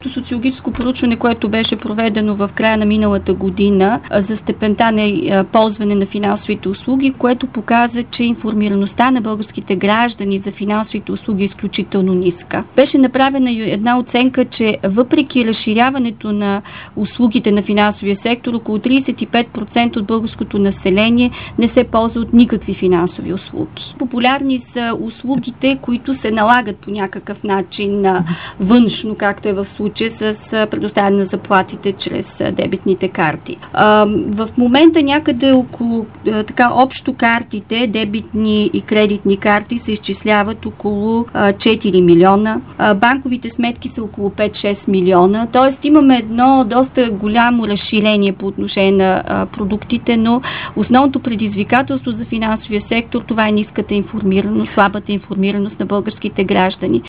социологическо проучване, което беше проведено в края на миналата година за степента на ползване на финансовите услуги, което показа, че информираността на българските граждани за финансовите услуги е изключително ниска. Беше направена една оценка, че въпреки разширяването на услугите на финансовия сектор, около 35% от българското население не се ползва от никакви финансови услуги. Популярни са услугите, които се налагат по някакъв начин външно, както е в случая с предоставяне на заплатите чрез дебитните карти. В момента някъде около общо картите, дебитни и кредитни карти се изчисляват около 4 милиона. Банковите сметки са около 5-6 милиона. Тоест имаме едно доста голямо разширение по отношение на продуктите, но основното предизвикателство за финансовия сектор това е ниската информираност, слабата информираност на българските граждани.